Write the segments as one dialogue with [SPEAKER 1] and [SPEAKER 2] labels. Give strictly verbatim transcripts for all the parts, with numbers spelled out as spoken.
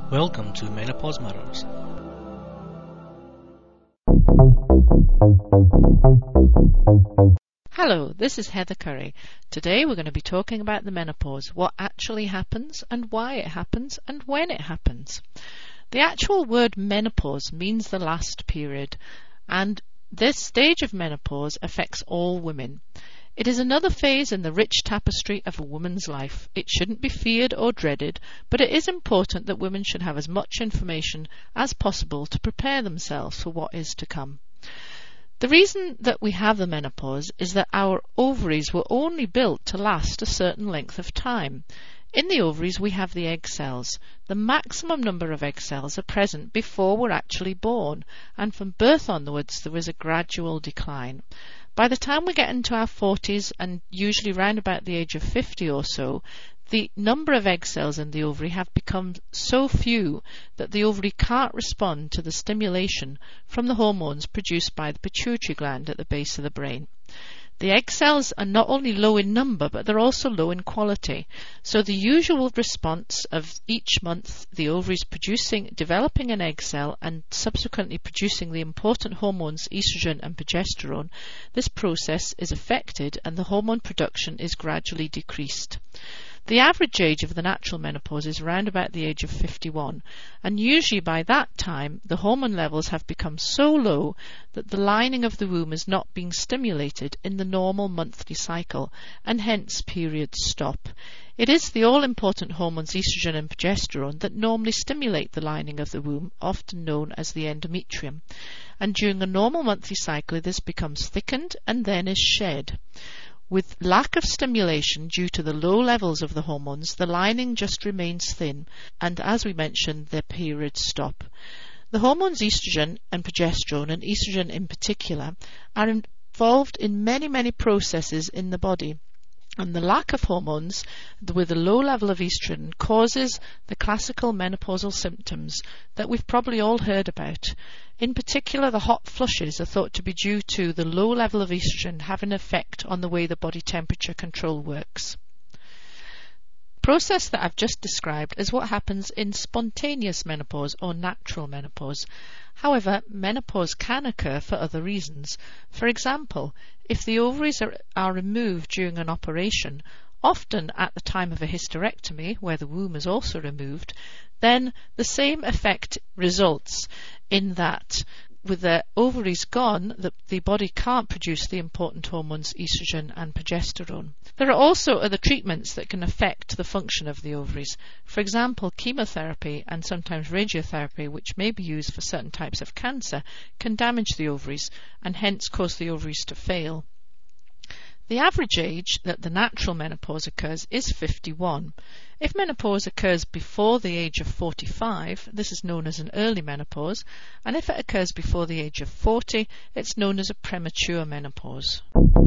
[SPEAKER 1] Welcome to Menopause Matters.
[SPEAKER 2] Hello, this is Heather Curry. Today we're going to be talking about the menopause, what actually happens and why it happens and when it happens. The actual word menopause means the last period, and this stage of menopause affects all women. It is another phase in the rich tapestry of a woman's life. It shouldn't be feared or dreaded, but it is important that women should have as much information as possible to prepare themselves for what is to come. The reason that we have the menopause is that our ovaries were only built to last a certain length of time. In the ovaries we have the egg cells. The maximum number of egg cells are present before we're actually born, and from birth onwards there is a gradual decline. By the time we get into our forties, and usually round about the age of fifty or so, the number of egg cells in the ovary have become so few that the ovary can't respond to the stimulation from the hormones produced by the pituitary gland at the base of the brain. The egg cells are not only low in number, but they're also low in quality. So the usual response of each month the ovaries producing, developing an egg cell and subsequently producing the important hormones estrogen and progesterone, this process is affected and the hormone production is gradually decreased. The average age of the natural menopause is around about the age of fifty-one, and usually by that time the hormone levels have become so low that the lining of the womb is not being stimulated in the normal monthly cycle, and hence periods stop. It is the all-important hormones estrogen and progesterone that normally stimulate the lining of the womb, often known as the endometrium, and during a normal monthly cycle this becomes thickened and then is shed. With lack of stimulation due to the low levels of the hormones, the lining just remains thin, and as we mentioned, their periods stop. The hormones estrogen and progesterone, and estrogen in particular, are involved in many, many processes in the body. And the lack of hormones with a low level of estrogen causes the classical menopausal symptoms that we've probably all heard about. In particular, the hot flushes are thought to be due to the low level of estrogen having an effect on the way the body temperature control works. The process that I've just described is what happens in spontaneous menopause or natural menopause. However, menopause can occur for other reasons. For example, if the ovaries are, are removed during an operation, often at the time of a hysterectomy, where the womb is also removed, then the same effect results in that with the ovaries gone, the, the body can't produce the important hormones estrogen and progesterone. There are also other treatments that can affect the function of the ovaries. For example, chemotherapy and sometimes radiotherapy, which may be used for certain types of cancer, can damage the ovaries and hence cause the ovaries to fail. The average age that the natural menopause occurs is fifty-one. If menopause occurs before the age of forty-five, this is known as an early menopause, and if it occurs before the age of forty, it's known as a premature menopause.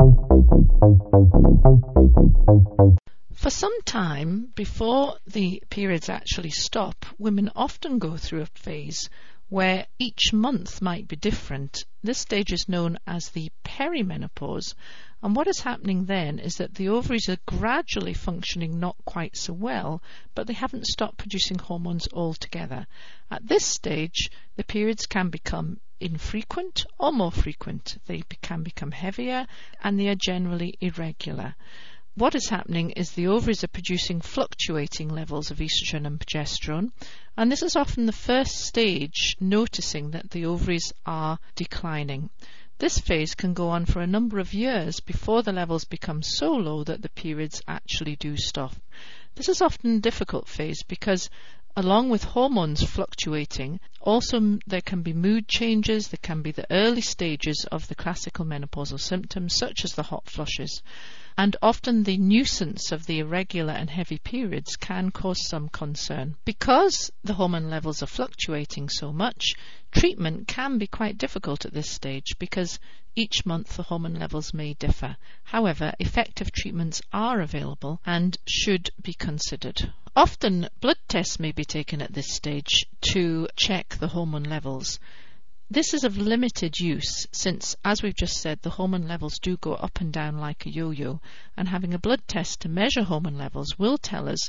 [SPEAKER 2] For some time before the periods actually stop, women often go through a phase where each month might be different. This stage is known as the perimenopause, and what is happening then is that the ovaries are gradually functioning not quite so well, but they haven't stopped producing hormones altogether. At this stage, the periods can become infrequent or more frequent. They can become heavier and they are generally irregular. What is happening is the ovaries are producing fluctuating levels of estrogen and progesterone, and this is often the first stage noticing that the ovaries are declining. This phase can go on for a number of years before the levels become so low that the periods actually do stop. This is often a difficult phase because along with hormones fluctuating, also there can be mood changes, there can be the early stages of the classical menopausal symptoms such as the hot flushes, and often the nuisance of the irregular and heavy periods can cause some concern. Because the hormone levels are fluctuating so much, treatment can be quite difficult at this stage because each month the hormone levels may differ. However, effective treatments are available and should be considered. Often blood tests may be taken at this stage to check the hormone levels. This is of limited use since, as we've just said, the hormone levels do go up and down like a yo-yo, and having a blood test to measure hormone levels will tell us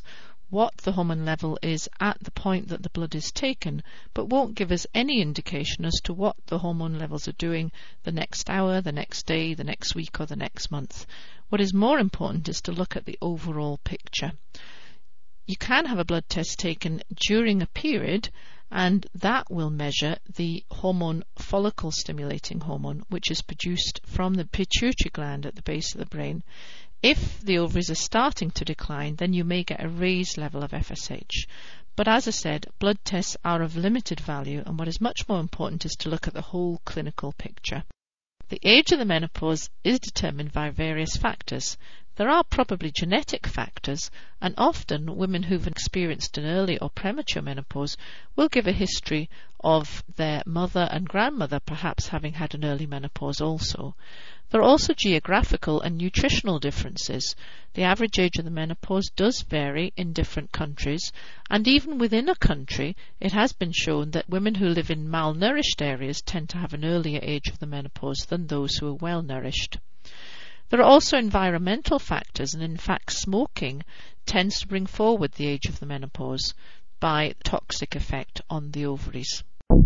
[SPEAKER 2] what the hormone level is at the point that the blood is taken, but won't give us any indication as to what the hormone levels are doing the next hour, the next day, the next week or the next month. What is more important is to look at the overall picture. You can have a blood test taken during a period, and that will measure the hormone follicle stimulating hormone, which is produced from the pituitary gland at the base of the brain. If the ovaries are starting to decline, then you may get a raised level of F S H. But as I said, blood tests are of limited value, and what is much more important is to look at the whole clinical picture. The age of the menopause is determined by various factors. There are probably genetic factors, and often women who've experienced an early or premature menopause will give a history of their mother and grandmother perhaps having had an early menopause also. There are also geographical and nutritional differences. The average age of the menopause does vary in different countries, and even within a country it has been shown that women who live in malnourished areas tend to have an earlier age of the menopause than those who are well nourished. There are also environmental factors, and in fact smoking tends to bring forward the age of the menopause by toxic effect on the ovaries.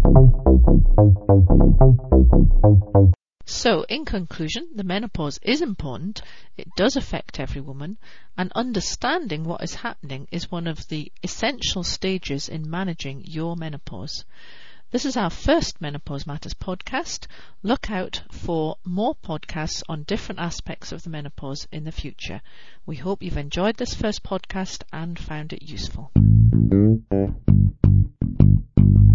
[SPEAKER 2] So, in conclusion, the menopause is important, it does affect every woman, and understanding what is happening is one of the essential stages in managing your menopause. This is our first Menopause Matters podcast. Look out for more podcasts on different aspects of the menopause in the future. We hope you've enjoyed this first podcast and found it useful.